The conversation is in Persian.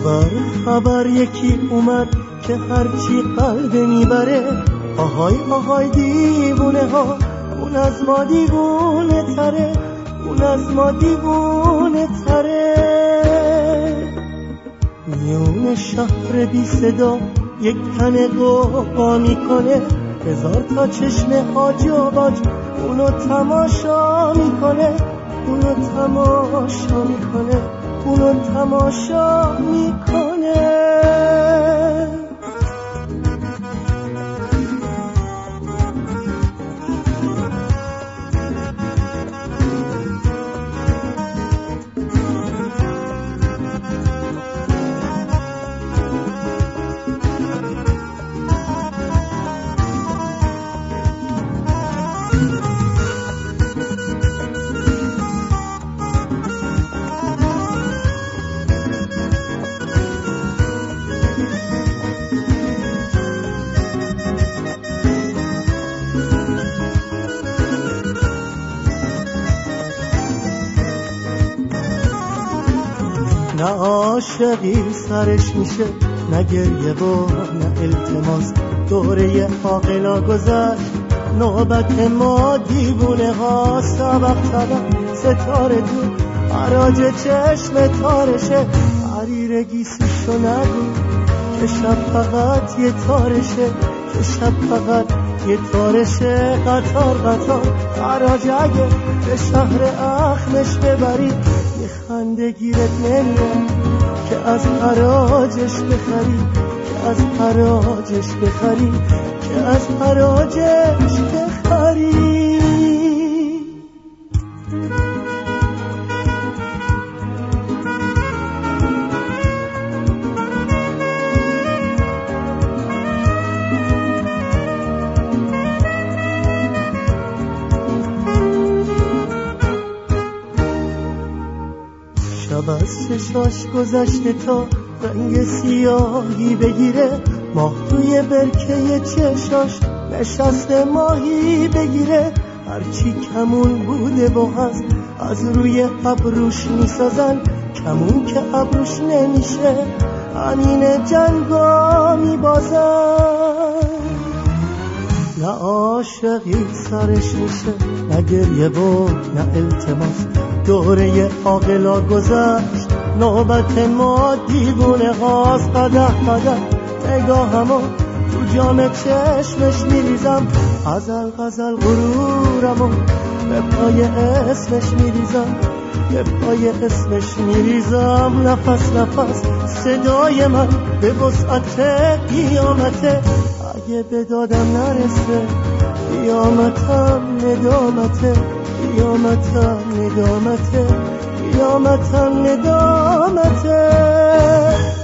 خبر یکی اومد که هرچی قلب میبره آهای آهای دیوونه ها، اون از ما دیوونه تره، اون از ما دیوونه تره. میون شهر بی صدا یک تن قوقا میکنه، هزار تا چشم حاج و باج اونو تماشا میکنه، اونو تماشا میکنه، اونو تماشا میکنه. نه عاشقی سرش میشه، نه گریه و نه التماس، دوره عاقلا گذشت نوبت ما دیوونه ها. سبق ستاره تو حراج چشم تارشه، حریر گیسیشو نگو که شب فقط یه تارشه، که شب فقط یه تارشه. قطار حراج اگه به شهر اخمش ببری یه خنده گیرت نمیاد که از حراجش بخری، که از حراجش بخری، که از حراجش بخری. شب از چشاش گذشته تا رنگ سیاهی بگیره، ماه توی برکه چشاش نشسته ماهی بگیره. هرچی کمون بوده و هست از روی ابروش میسازن، کمون که ابروش نمیشه همین جنگا میبازن. نه عاشقی سرش میشه، نه گریه و نه التماس، دوره عاقلا گذشت نوبت ما دیوونه هاست. قدح نگاهمو تو جام چشمش میریزم، غزل غرورمو به پای اسمش میریزم، به پای اسمش میریزم. نفس صدای من به وسعت قیامته، اگه به دادم نرسه قیامتم ندامته، قیامتم ندامته، قیامتم ندامته.